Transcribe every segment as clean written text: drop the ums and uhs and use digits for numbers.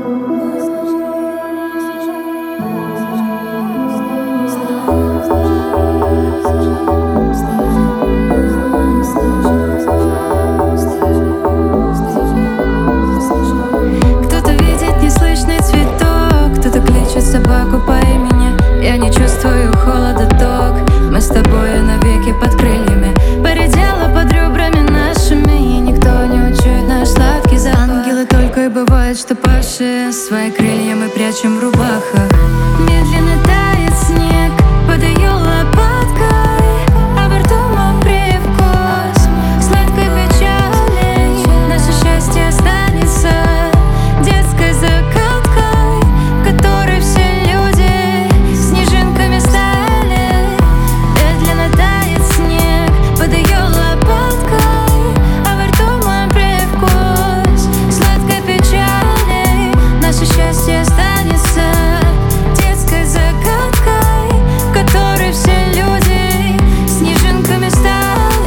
Кто-то видит неслышный цветок, кто-то кличет собаку по имени. Я не чувствую холода, ток. Мы с тобой навеки под крыльями. Поредела под ребрами нашими, и никто не учует наш сладкий запах. Ангелы только и бывает, что павшие. Свои крылья мы прячем в рубахах. Медленно тает снег под ее лопаткой, а во рту мой привкус сладкой печали. Наше счастье останется детской закаткой, в которой все люди снежинками стали. Медленно тает снег под ее лопаткой, а во рту мой привкус сладкой печали. Наше счастье останется детской загадкой, в которой все люди снежинками стали.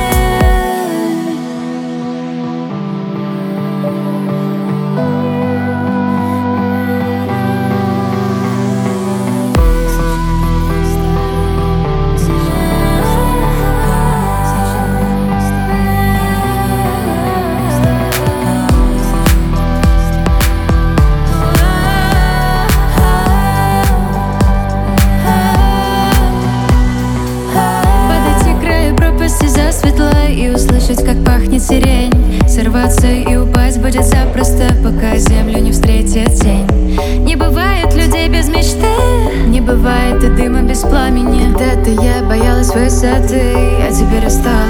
Подойти к краю пропасти засветло и услышать, как пахнет сирень. Сорваться и упасть будет запросто, пока землю не встретит тень. Не бывает людей без мечты, не бывает и дыма без пламени. Когда-то я боялась высоты, а теперь осталась